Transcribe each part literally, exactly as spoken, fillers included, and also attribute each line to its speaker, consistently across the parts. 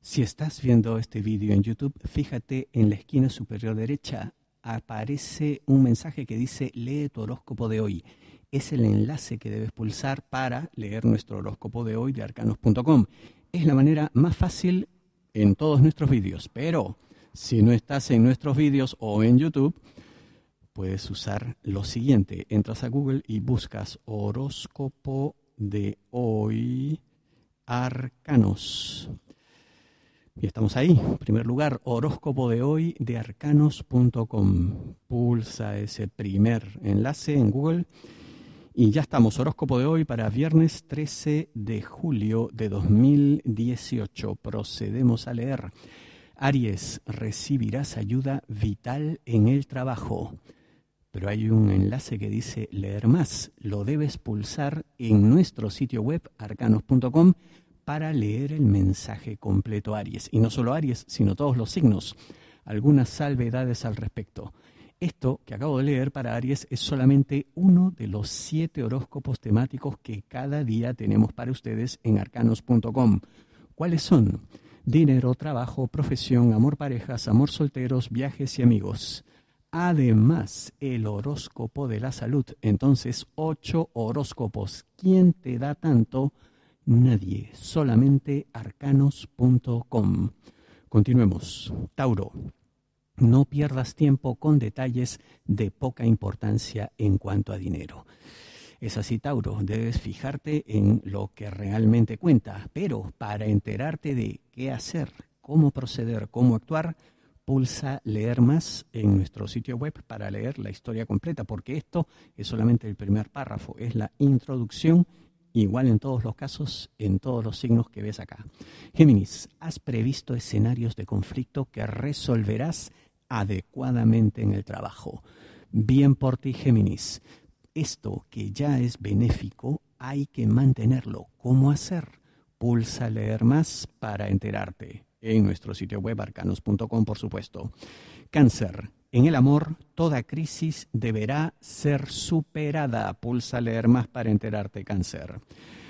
Speaker 1: Si estás viendo este vídeo en YouTube, fíjate en la esquina superior derecha, aparece un mensaje que dice lee tu horóscopo de hoy. Es el enlace que debes pulsar para leer nuestro horóscopo de hoy de arcanos punto com. Es la manera más fácil en todos nuestros vídeos, pero si no estás en nuestros vídeos o en YouTube, puedes usar lo siguiente. Entras a Google y buscas horóscopo de hoy arcanos. Y estamos ahí. En primer lugar, horóscopo de hoy de arcanos punto com. Pulsa ese primer enlace en Google y ya estamos. Horóscopo de hoy para viernes trece de julio de dos mil dieciocho. Procedemos a leer. Aries, recibirás ayuda vital en el trabajo. Pero hay un enlace que dice leer más. Lo debes pulsar en nuestro sitio web arcanos punto com para leer el mensaje completo Aries. Y no solo Aries, sino todos los signos. Algunas salvedades al respecto. Esto que acabo de leer para Aries es solamente uno de los siete horóscopos temáticos que cada día tenemos para ustedes en arcanos punto com. ¿Cuáles son? Dinero, trabajo, profesión, amor, parejas, amor, solteros, viajes y amigos. Además, el horóscopo de la salud. Entonces, ocho horóscopos. ¿Quién te da tanto? Nadie, solamente arcanos punto com. Continuemos. Tauro, no pierdas tiempo con detalles de poca importancia en cuanto a dinero. Es así, Tauro, debes fijarte en lo que realmente cuenta, pero para enterarte de qué hacer, cómo proceder, cómo actuar, pulsa leer más en nuestro sitio web para leer la historia completa, porque esto es solamente el primer párrafo, es la introducción. Igual en todos los casos, en todos los signos que ves acá. Géminis, has previsto escenarios de conflicto que resolverás adecuadamente en el trabajo. Bien por ti, Géminis. Esto que ya es benéfico, hay que mantenerlo. ¿Cómo hacer? Pulsa leer más para enterarte. En nuestro sitio web arcanos punto com, por supuesto. Cáncer. En el amor, toda crisis deberá ser superada. Pulsa leer más para enterarte, Cáncer.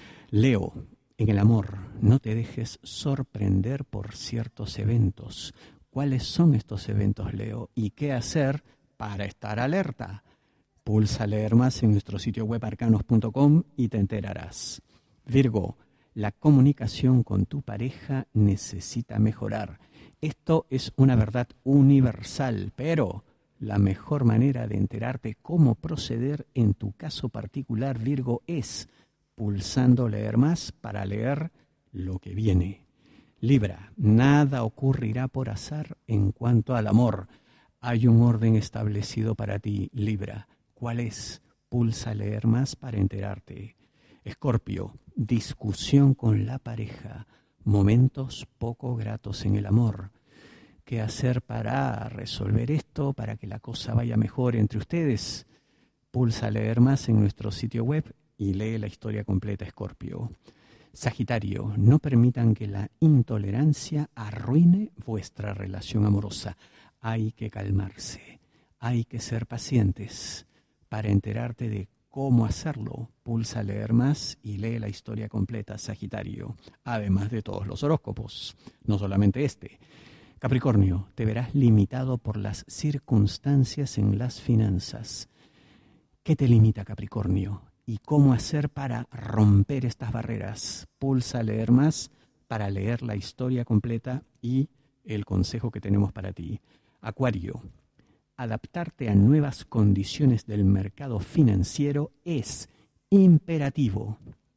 Speaker 1: Leo, en el amor, no te dejes sorprender por ciertos eventos. ¿Cuáles son estos eventos, Leo? ¿Y qué hacer para estar alerta? Pulsa leer más en nuestro sitio web arcanos punto com y te enterarás. Virgo, la comunicación con tu pareja necesita mejorar. Esto es una verdad universal, pero la mejor manera de enterarte cómo proceder en tu caso particular, Virgo, es pulsando leer más para leer lo que viene. Libra, nada ocurrirá por azar en cuanto al amor. Hay un orden establecido para ti, Libra. ¿Cuál es? Pulsa leer más para enterarte. Escorpio, discusión con la pareja. Momentos poco gratos en el amor. ¿Qué hacer para resolver esto, para que la cosa vaya mejor entre ustedes? Pulsa leer más en nuestro sitio web y lee la historia completa, Escorpio. Sagitario, no permitan que la intolerancia arruine vuestra relación amorosa. Hay que calmarse, hay que ser pacientes. Para enterarte de cómo hacerlo, pulsa leer más y lee la historia completa, Sagitario, además de todos los horóscopos, no solamente este. Capricornio, te verás limitado por las circunstancias en las finanzas. ¿Qué te limita, Capricornio? ¿Y cómo hacer para romper estas barreras? Pulsa leer más para leer la historia completa y el consejo que tenemos para ti. Acuario, adaptarte a nuevas condiciones del mercado financiero es imperativo.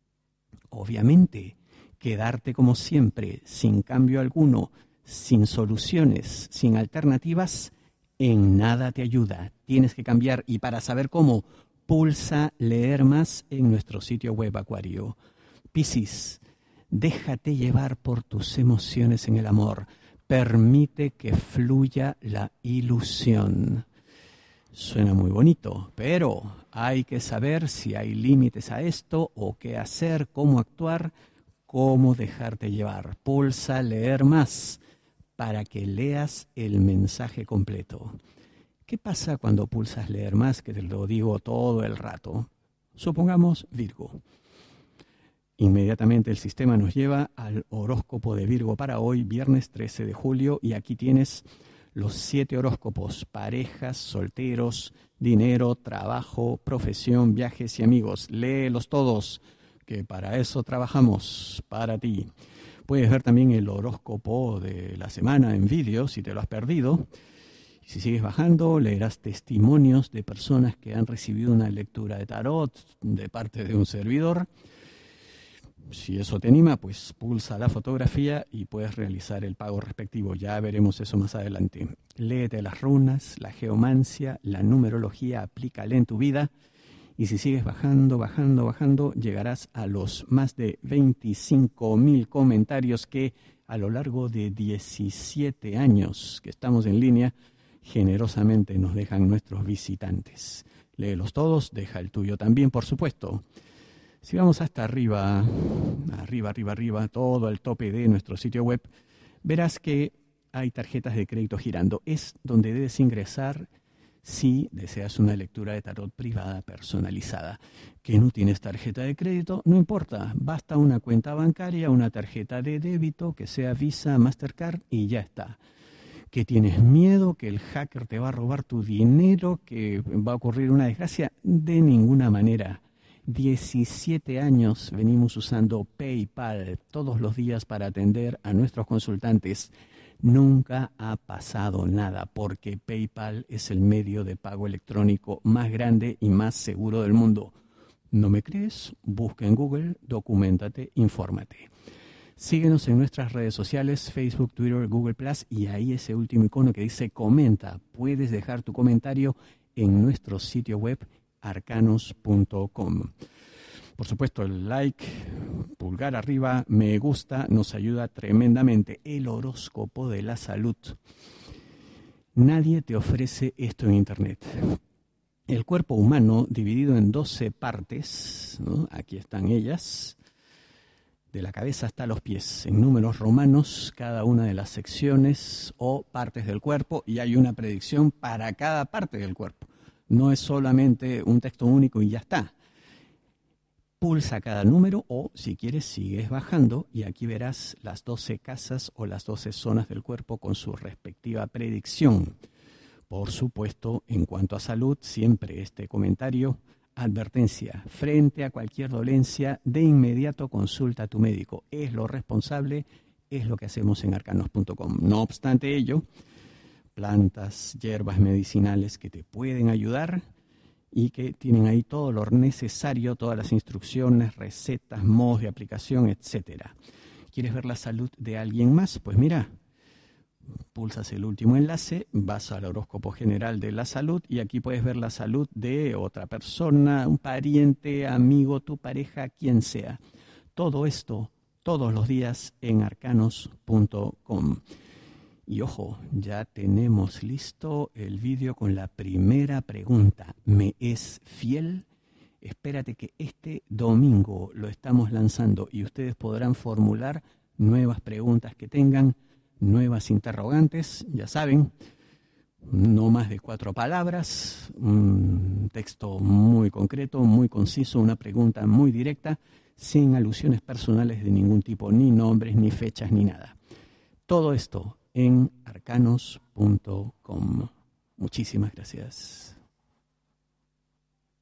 Speaker 1: Obviamente, quedarte como siempre, sin cambio alguno, sin soluciones, sin alternativas, en nada te ayuda. Tienes que cambiar y para saber cómo, pulsa leer más en nuestro sitio web, Acuario. Piscis, déjate llevar por tus emociones en el amor. Permite que fluya la ilusión. Suena muy bonito, pero hay que saber si hay límites a esto o qué hacer, cómo actuar, cómo dejarte llevar. Pulsa leer más para que leas el mensaje completo. ¿Qué pasa cuando pulsas leer más? Que te lo digo todo el rato. Supongamos Virgo. Inmediatamente el sistema nos lleva al horóscopo de Virgo para hoy, viernes trece de julio, y aquí tienes los siete horóscopos: parejas, solteros, dinero, trabajo, profesión, viajes y amigos. Léelos todos, que para eso trabajamos, para ti. Puedes ver también el horóscopo de la semana en vídeo si te lo has perdido. Y si sigues bajando, leerás testimonios de personas que han recibido una lectura de tarot de parte de un servidor. Si eso te anima, pues pulsa la fotografía y puedes realizar el pago respectivo. Ya veremos eso más adelante. Léete las runas, la geomancia, la numerología, aplícala en tu vida. Y si sigues bajando, bajando, bajando, llegarás a los más de veinticinco mil comentarios que a lo largo de diecisiete años que estamos en línea, generosamente nos dejan nuestros visitantes. Léelos todos, deja el tuyo también, por supuesto. Si vamos hasta arriba, arriba, arriba, arriba, todo el tope de nuestro sitio web, verás que hay tarjetas de crédito girando. Es donde debes ingresar si deseas una lectura de tarot privada personalizada. Que no tienes tarjeta de crédito, no importa. Basta una cuenta bancaria, una tarjeta de débito, que sea Visa, Mastercard, y ya está. Que tienes miedo, que el hacker te va a robar tu dinero, que va a ocurrir una desgracia, de ninguna manera. diecisiete años venimos usando PayPal todos los días para atender a nuestros consultantes. Nunca ha pasado nada porque PayPal es el medio de pago electrónico más grande y más seguro del mundo. ¿No me crees? Busca en Google, documéntate, infórmate. Síguenos en nuestras redes sociales, Facebook, Twitter, Google plus, y ahí ese último icono que dice comenta. Puedes dejar tu comentario en nuestro sitio web arcanos punto com. Por supuesto, el like, pulgar arriba, me gusta, nos ayuda tremendamente. El horóscopo de la salud. Nadie te ofrece esto en Internet. El cuerpo humano, dividido en doce partes, ¿no? Aquí están ellas, de la cabeza hasta los pies, en números romanos, cada una de las secciones o partes del cuerpo, y hay una predicción para cada parte del cuerpo. No es solamente un texto único y ya está. Pulsa cada número o, si quieres, sigues bajando y aquí verás las doce casas o las doce zonas del cuerpo con su respectiva predicción. Por supuesto, en cuanto a salud, siempre este comentario: advertencia, frente a cualquier dolencia, de inmediato consulta a tu médico. Es lo responsable, es lo que hacemos en arcanos punto com. No obstante ello, plantas, hierbas medicinales que te pueden ayudar y que tienen ahí todo lo necesario, todas las instrucciones, recetas, modos de aplicación, etcétera. ¿Quieres ver la salud de alguien más? Pues mira, pulsas el último enlace, vas al horóscopo general de la salud y aquí puedes ver la salud de otra persona, un pariente, amigo, tu pareja, quien sea. Todo esto todos los días en arcanos punto com. Y ojo, ya tenemos listo el vídeo con la primera pregunta. ¿Me es fiel? Espérate que este domingo lo estamos lanzando y ustedes podrán formular nuevas preguntas que tengan, nuevas interrogantes, ya saben, no más de cuatro palabras, un texto muy concreto, muy conciso, una pregunta muy directa, sin alusiones personales de ningún tipo, ni nombres, ni fechas, ni nada. Todo esto en arcanos punto com. Muchísimas gracias.